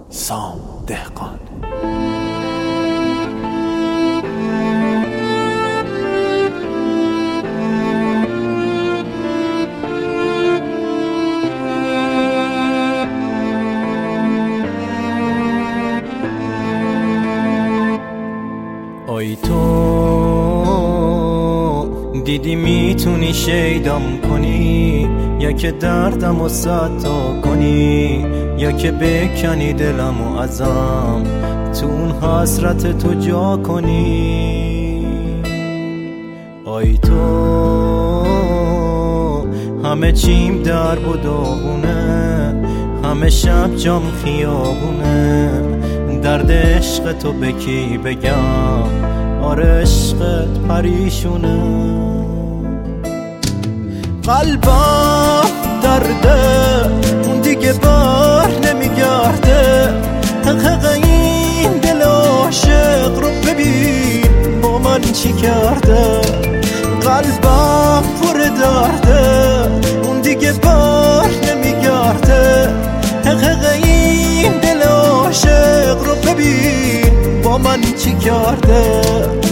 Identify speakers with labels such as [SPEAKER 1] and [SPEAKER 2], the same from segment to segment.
[SPEAKER 1] سام دهقان.
[SPEAKER 2] آی تو دیدی میتونی شیدم کنی، یا که دردمو ستا کنی، یا که بکنی دلمو ازم تو اون حسرت تو جا کنی. آی تو همه چیم در و داغونه، همه شب جام خیابونه، درد عشق تو به کی بگم؟ آره عشقت پریشونه. قلبم درده اون دیگه بر نمیگرده، حقیق این دل عاشق رو ببین با من چی کرده. قلبم پر درده اون دیگه بر نمیگرده، حقیق این دل عاشق رو ببین با من چی کرده.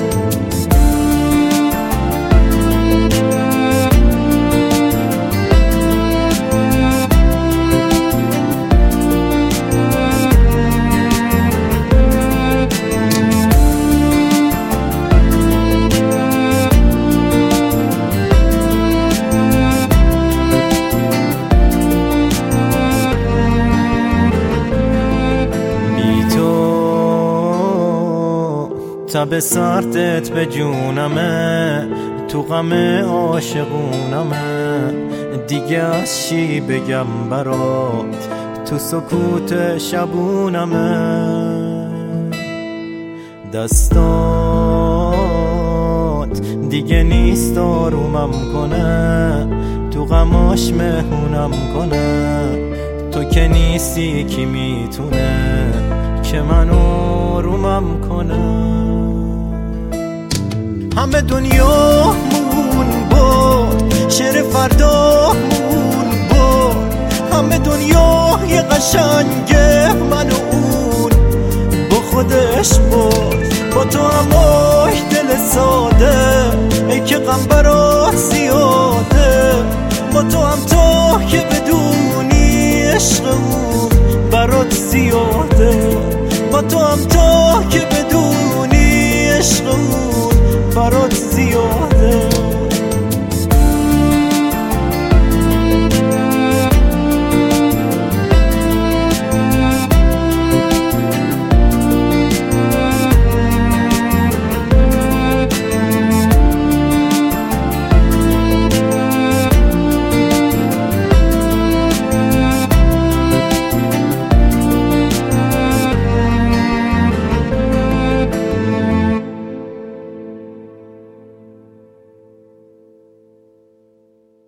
[SPEAKER 2] تب سردت به جونمه، تو غم عاشقونمه، دیگه از چی بگم برات تو سکوت شبونمه. دستات دیگه نیست آرومم کنه، تو غماش مهمونم کنه، تو که نیستی کی میتونه که من آرومم کنه. همه دنیا مون بود، شعر فردا مون بود، همه دنیا یه قشنگه من و اون با خودش بود. با تو هم آی دل ساده ای که غم برات زیاده، با تو هم تو که بدونی عشق اون برات زیاده، با تو هم تو که بدونی عشق اون برات